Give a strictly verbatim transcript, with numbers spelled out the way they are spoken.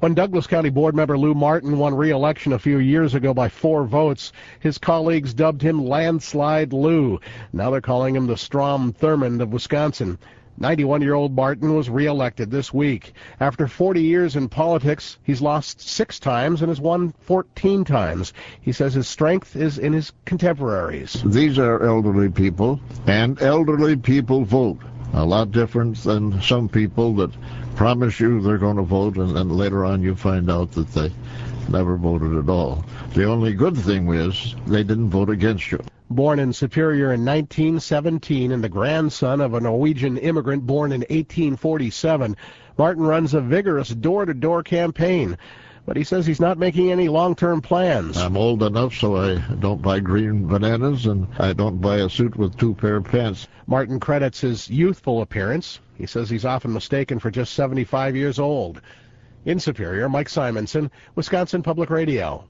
When Douglas County Board member Lou Martin won re-election a few years ago by four votes, his colleagues dubbed him Landslide Lou. Now they're calling him the Strom Thurmond of Wisconsin. ninety-one-year-old Martin was re-elected this week. After forty years in politics, he's lost six times and has won fourteen times. He says his strength is in his contemporaries. These are elderly people, and elderly people vote. A lot different than some people that promise you they're going to vote, and then later on you find out that they never voted at all. The only good thing is they didn't vote against you. Born in Superior in nineteen seventeen and the grandson of a Norwegian immigrant born in eighteen forty-seven, Martin runs a vigorous door-to-door campaign. But he says he's not making any long-term plans. I'm old enough so I don't buy green bananas, and I don't buy a suit with two pair of pants. Martin credits his youthful appearance. He says he's often mistaken for just seventy-five years old. In Superior, Mike Simonson, Wisconsin Public Radio.